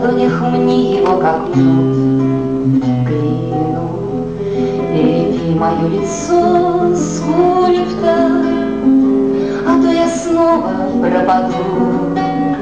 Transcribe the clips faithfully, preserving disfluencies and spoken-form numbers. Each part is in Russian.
ладонях мне его как мнут глину. Перепи мое лицо, скульптор, а то я снова пропаду,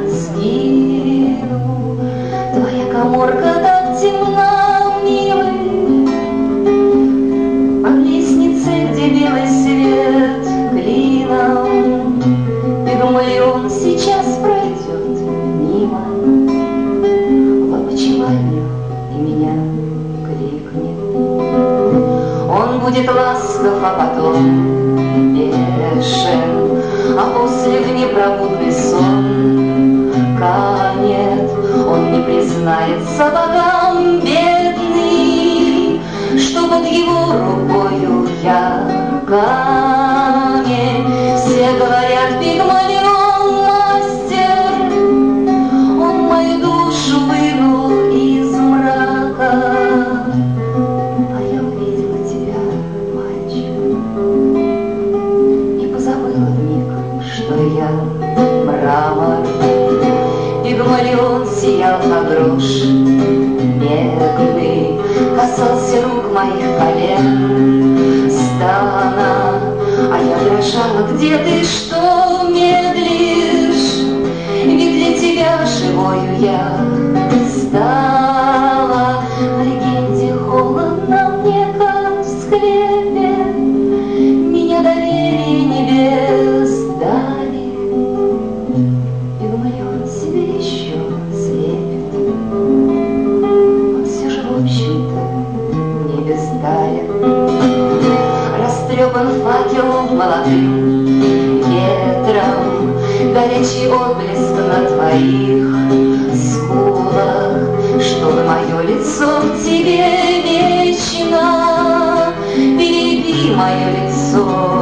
сгину. Твоя каморка так темна, милый, под лестницей, где белый свет клином. Пигмалион сейчас пройдет мимо в опочивальню и меня крикнет. Он будет ласков, а потом бешен, а после в непробудный сон канет. Он не признается богам, бедный, что под его рукою я камень. Все говорят, Пигмалион мастер, он мою душу вынул из мрака. А я увидела тебя, мальчик, и позабыла вмиг, что я мрамор. Пигмалион сиял, как грош медный, касался рук моих колен, стана, а я дрожала. Где ты, что медлишь? Ведь для тебя живою я стала. В легенде холодно мне, как в склепе, меня доверие небес дали. Пигмалион себе еще слепит, он все же, в общем-то, не бесдарен. Растрепан факел молодым ветром, горячий отблеск на твоих скулах, чтобы мое лицо к тебе вечно. Перепи мое лицо,